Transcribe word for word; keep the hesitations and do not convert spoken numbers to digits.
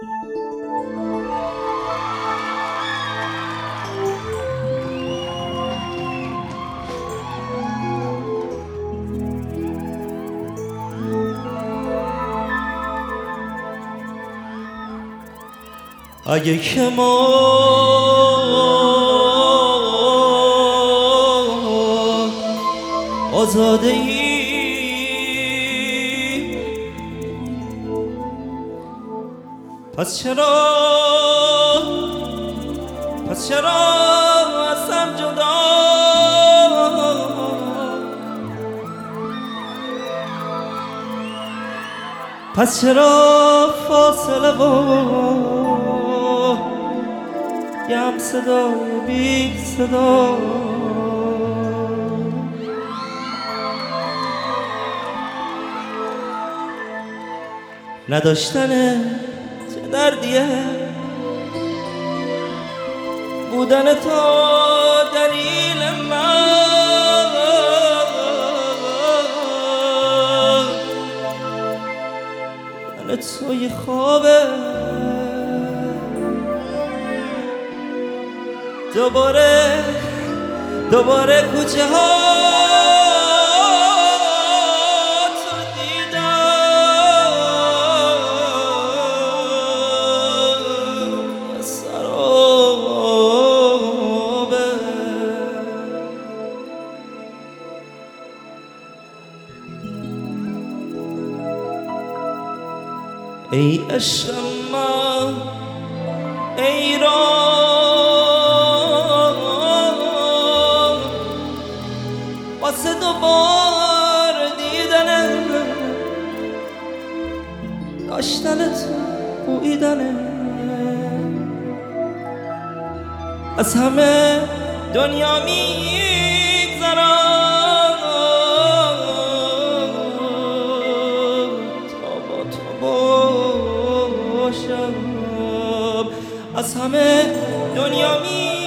اگه که ما آزاده ای، پس چرا پس چرا ازم جدا، پس چرا فاصله و یم صدا بی صدا، نداشتن چه دردیه، بودن تو دلیل من، من توی خوابه دوباره دوباره کوچه ها تو دیدم، سرابه ای عشق من، ای را واسه دوبار دیدنه، داشتنت بویدنه، از همه دنیا میگذرم تا با تو باشم، از همه دنیا میگذرم